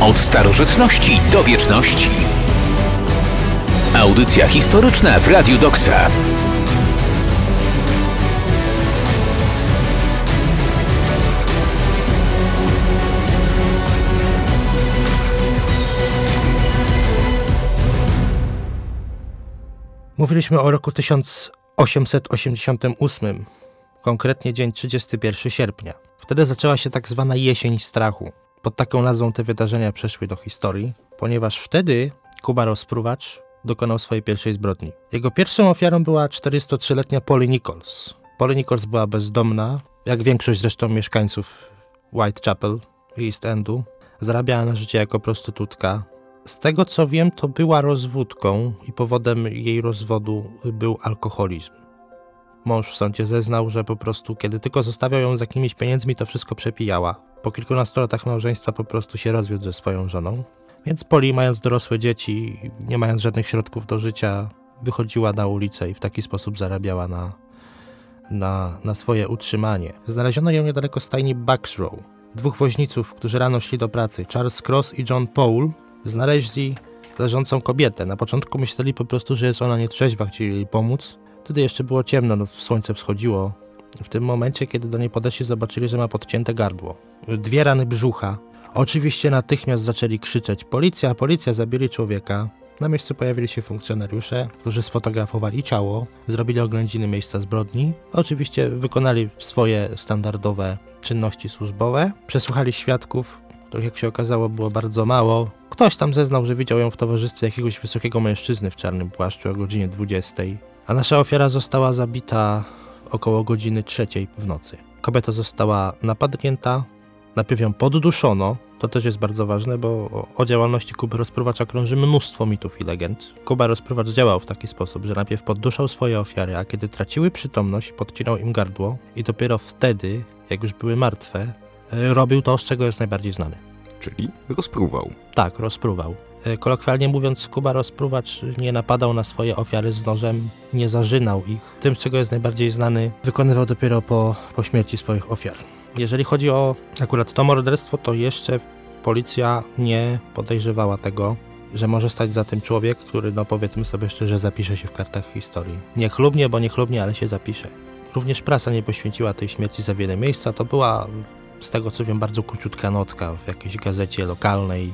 Od starożytności do wieczności. Audycja historyczna w Radiu Doksa. Mówiliśmy o roku 1888, konkretnie dzień 31 sierpnia. Wtedy zaczęła się tak zwana jesień strachu. Pod taką nazwą te wydarzenia przeszły do historii, ponieważ wtedy Kuba Rozpruwacz dokonał swojej pierwszej zbrodni. Jego pierwszą ofiarą była 43-letnia Polly Nichols. Polly Nichols była bezdomna, jak większość zresztą mieszkańców Whitechapel i East Endu. Zarabiała na życie jako prostytutka. Z tego co wiem, to była rozwódką i powodem jej rozwodu był alkoholizm. Mąż w sądzie zeznał, że po prostu kiedy tylko zostawiał ją z jakimiś pieniędzmi, to wszystko przepijała. Po kilkunastu latach małżeństwa po prostu się rozwiódł ze swoją żoną. Więc Polly, mając dorosłe dzieci, nie mając żadnych środków do życia, wychodziła na ulicę i w taki sposób zarabiała na swoje utrzymanie. Znaleziono ją niedaleko stajni Bucks Row. Dwóch woźniców, którzy rano szli do pracy, Charles Cross i John Paul, znaleźli leżącą kobietę. Na początku myśleli po prostu, że jest ona nietrzeźwa, chcieli jej pomóc. Wtedy jeszcze było ciemno, słońce wschodziło. W tym momencie, kiedy do niej podeszli, zobaczyli, że ma podcięte gardło. 2 rany brzucha. Oczywiście natychmiast zaczęli krzyczeć: policja, policja, zabili człowieka. Na miejscu pojawili się funkcjonariusze, którzy sfotografowali ciało, zrobili oględziny miejsca zbrodni. Oczywiście wykonali swoje standardowe czynności służbowe, przesłuchali świadków, których jak się okazało było bardzo mało. Ktoś tam zeznał, że widział ją w towarzystwie jakiegoś wysokiego mężczyzny w czarnym płaszczu o godzinie 20. A nasza ofiara została zabita około godziny 3 w nocy. Kobieta została napadnięta, najpierw ją podduszono. To też jest bardzo ważne, bo o działalności Kuby Rozpruwacza krąży mnóstwo mitów i legend. Kuba Rozpruwacz działał w taki sposób, że najpierw podduszał swoje ofiary, a kiedy traciły przytomność, podcinał im gardło i dopiero wtedy, jak już były martwe, robił to, z czego jest najbardziej znany. Czyli rozpruwał. Tak, rozpruwał. Kolokwialnie mówiąc, Kuba Rozpruwacz nie napadał na swoje ofiary z nożem, nie zarzynał ich. Tym, z czego jest najbardziej znany, wykonywał dopiero po śmierci swoich ofiar. Jeżeli chodzi o akurat to morderstwo, to jeszcze policja nie podejrzewała tego, że może stać za tym człowiek, który, no powiedzmy sobie szczerze, zapisze się w kartach historii. Niechlubnie, bo niechlubnie, ale się zapisze. Również prasa nie poświęciła tej śmierci za wiele miejsca. To była, z tego co wiem, bardzo króciutka notka w jakiejś gazecie lokalnej.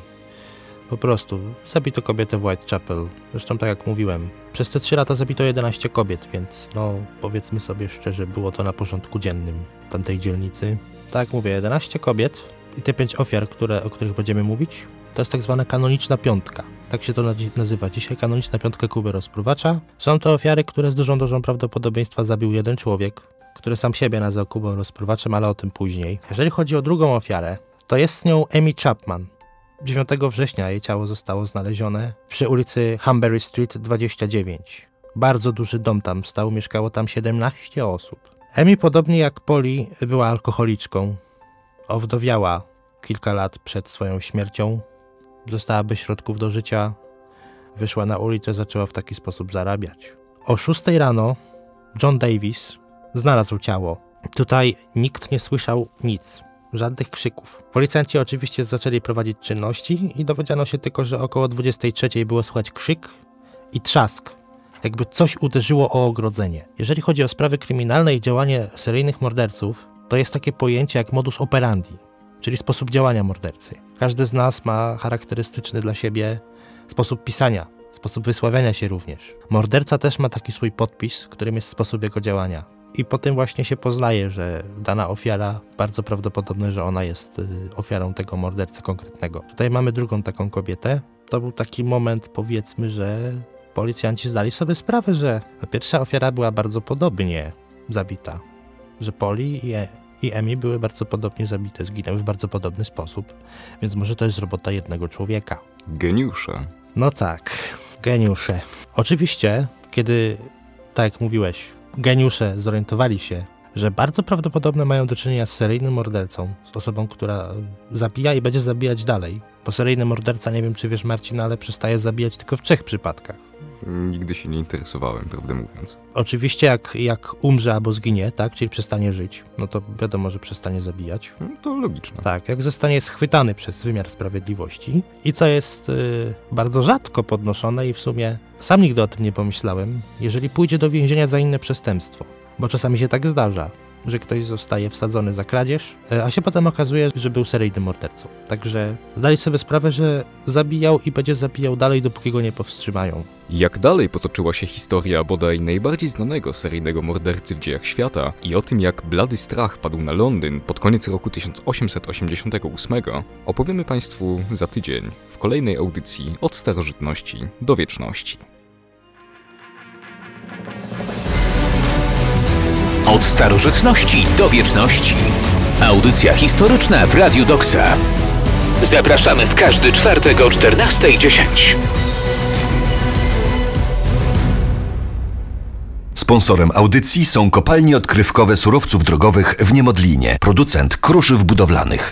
Po prostu zabito kobietę w Whitechapel. Zresztą tak jak mówiłem, przez te 3 lata zabito 11 kobiet, więc no powiedzmy sobie szczerze, było to na porządku dziennym tamtej dzielnicy. Tak jak mówię, 11 kobiet i te 5 ofiar, o których będziemy mówić, to jest tak zwana kanoniczna piątka. Tak się to nazywa dzisiaj, kanoniczna piątka Kuby Rozpruwacza. Są to ofiary, które z dużą prawdopodobieństwa zabił jeden człowiek, który sam siebie nazwał Kubą Rozpruwaczem, ale o tym później. Jeżeli chodzi o drugą ofiarę, to jest z nią Amy Chapman. 9 września jej ciało zostało znalezione przy ulicy Humbury Street 29. Bardzo duży dom tam stał, mieszkało tam 17 osób. Amy, podobnie jak Polly, była alkoholiczką. Owdowiała kilka lat przed swoją śmiercią. Została bez środków do życia. Wyszła na ulicę, zaczęła w taki sposób zarabiać. O 6 rano John Davis znalazł ciało. Tutaj nikt nie słyszał nic. Żadnych krzyków. Policjanci oczywiście zaczęli prowadzić czynności i dowiedziano się tylko, że około 23 było słychać krzyk i trzask. Jakby coś uderzyło o ogrodzenie. Jeżeli chodzi o sprawy kryminalne i działanie seryjnych morderców, to jest takie pojęcie jak modus operandi, czyli sposób działania mordercy. Każdy z nas ma charakterystyczny dla siebie sposób pisania, sposób wysławiania się również. Morderca też ma taki swój podpis, którym jest sposób jego działania. I po tym właśnie się poznaje, że dana ofiara, bardzo prawdopodobne, że ona jest ofiarą tego mordercy konkretnego. Tutaj mamy drugą taką kobietę. To był taki moment, powiedzmy, że policjanci zdali sobie sprawę, że pierwsza ofiara była bardzo podobnie zabita. Że Polly i Amy były bardzo podobnie zabite, zginęły w bardzo podobny sposób. Więc może to jest robota jednego człowieka. Geniusze. No tak, geniusze. Oczywiście, kiedy, tak jak mówiłeś, geniusze zorientowali się, że bardzo prawdopodobne mają do czynienia z seryjnym mordercą, z osobą, która zabija i będzie zabijać dalej. Bo seryjny morderca, nie wiem czy wiesz Marcin, ale przestaje zabijać tylko w 3 przypadkach. Nigdy się nie interesowałem, prawdę mówiąc. Oczywiście jak umrze albo zginie, tak, czyli przestanie żyć, no to wiadomo, że przestanie zabijać. To logiczne. Tak, jak zostanie schwytany przez wymiar sprawiedliwości i co jest bardzo rzadko podnoszone i w sumie sam nigdy o tym nie pomyślałem, jeżeli pójdzie do więzienia za inne przestępstwo, bo czasami się tak zdarza, że ktoś zostaje wsadzony za kradzież, a się potem okazuje, że był seryjnym mordercą. Także zdali sobie sprawę, że zabijał i będzie zabijał dalej, dopóki go nie powstrzymają. Jak dalej potoczyła się historia bodaj najbardziej znanego seryjnego mordercy w dziejach świata i o tym, jak blady strach padł na Londyn pod koniec roku 1888, opowiemy Państwu za tydzień w kolejnej audycji Od starożytności do wieczności. Od starożytności do wieczności. Audycja historyczna w Radiu Doksa. Zapraszamy w każdy czwartek o 14:10. Sponsorem audycji są kopalnie odkrywkowe surowców drogowych w Niemodlinie, producent kruszyw budowlanych.